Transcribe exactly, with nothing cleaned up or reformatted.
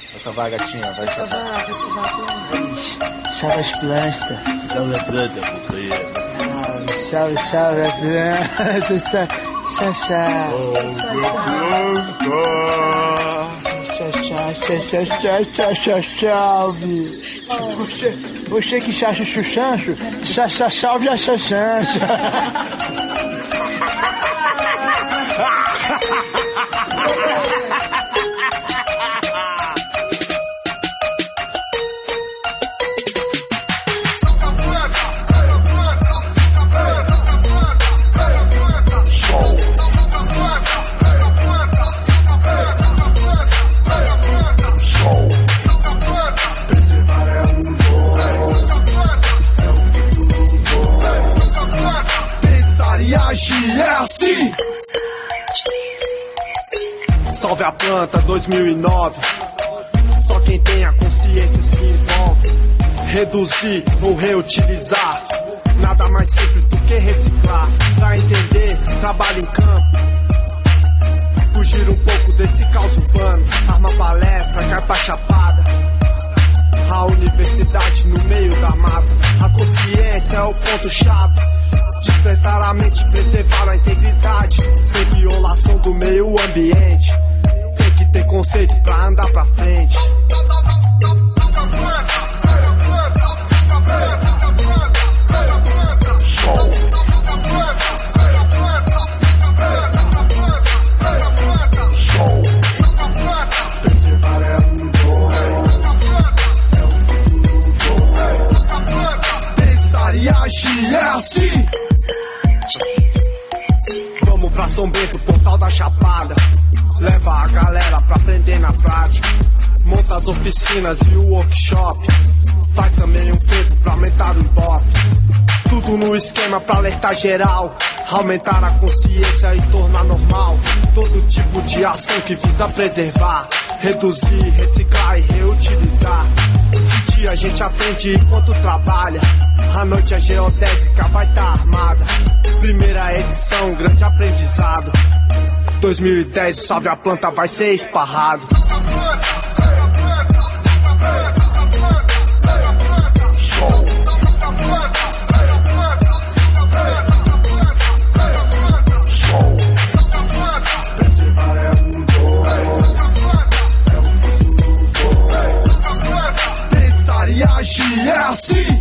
Essa vai, gatinha, vai Essa salvar. vai, essa vai. Salve as plantas. Salve a planta, companheiro. Salve, salve as plantas. Salve, salve. Salve. Você, você que chacha chuchancho, chacha salve a chachancha. É assim. Salve a planta dois mil e nove. Só quem tem a consciência se envolve. Reduzir ou reutilizar, nada mais simples do que reciclar. Pra entender, trabalho em campo. Fugir um pouco desse caos urbano. Arma palestra, cai pra chapada. A universidade no meio da mata. A consciência é o ponto-chave. Despertar a mente, preservar a integridade, sem violação do meio ambiente. Tem que ter conceito pra andar pra frente. Pensar e agir é assim. Vamos pra São Bento, portal da Chapada. Leva a galera pra aprender na prática. Monta as oficinas e o workshop. Faz também um feito pra aumentar o ibope. Tudo no esquema pra alertar geral. Aumentar a consciência e tornar normal todo tipo de ação que visa preservar. Reduzir, reciclar e reutilizar. De dia a gente aprende enquanto trabalha. À noite a geodésica vai estar armada. Primeira edição, grande aprendizado. dois mil e dez, salve a planta, vai ser esparrado. Pensar e agir é assim.